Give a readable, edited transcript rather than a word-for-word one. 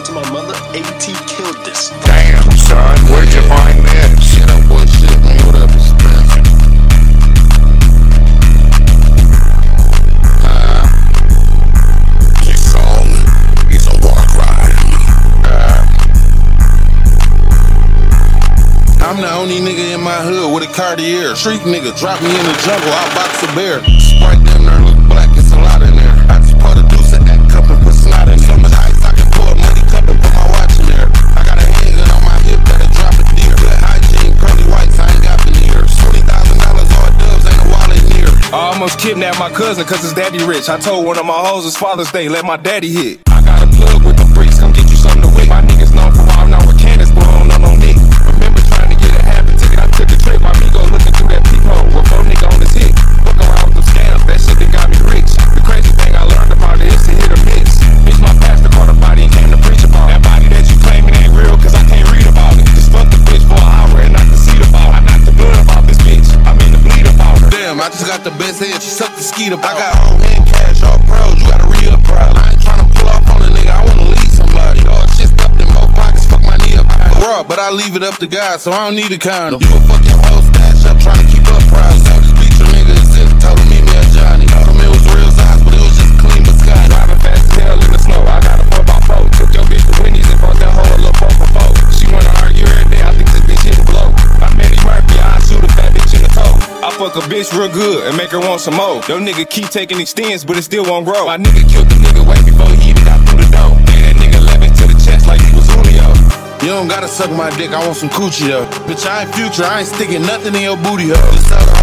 word to my mother, AT killed this. Damn, son, where'd you find this? Shit, that bullshit, man. What up, it's Spencer? This song is a war cry. I'm the only nigga in my hood with a Cartier. Street nigga, drop me in the jungle, I'll box a bear. Sprite them there, look black, it's a lot in there. I just pour the deuce and act cup and put snot in. So much ice, I can pour a money cup and put my watch in there. I got a handgun on my hip that'll drop a deer. Good hygiene, curly whites, I ain't got veneers. $20,000 all dubs, ain't a wallet near. I almost kidnapped my cousin cause his daddy rich. I told one of my hoes it's Father's Day, let my daddy hit. I got a plug with the bricks, come get you something to wait. My niggas known for wild, now with cannons, but I don't know no nigga. Remember trying to get a happy ticket, I took a trip, my amigo looking through that peephole with 4 nigga on his hip. Fuck around with them scams, that shit that got me rich. The crazy thing I learned about it is to hit or miss. Bitch, my pastor caught a body and came to preach about that body that you claiming ain't real, cause I can't read about it. Just fuck the bitch for an hour and I can see the ball. I knocked the blood about this bitch, I mean the bleed about her. Damn, I just got the best head, she sucked the skeet about. I got on hand cash, all pros, you gotta re-up proud. I ain't tryna pull off on a nigga, I wanna lead somebody. All shit stuffed in more pockets, fuck my knee up. Raw, but I leave it up to God, so I don't need a condom. You a fucking hoe stash up, tryna keep up proud. So this feature nigga is in, told him meet me at Johnny. Told him it was real size, but it was just clean but Scott. Driving fast as hell in the snow, I got a 4x4. Took your bitch to Wendy's and bought that whole little 4x4. She wanna argue every day, I think this bitch hit a blow. I'm Eddie Murphy, I shoot a fat bitch in the toe. I fuck a bitch real good and make her want some more. Your nigga keep taking extends, but it still won't grow. My nigga killed the nigga way before he even got through the door. Gave that nigga 11 to the chest like he was Julio. You don't gotta suck my dick, I want some coochie though. Bitch, I ain't Future, I ain't sticking nothing in your booty hole. Just tell her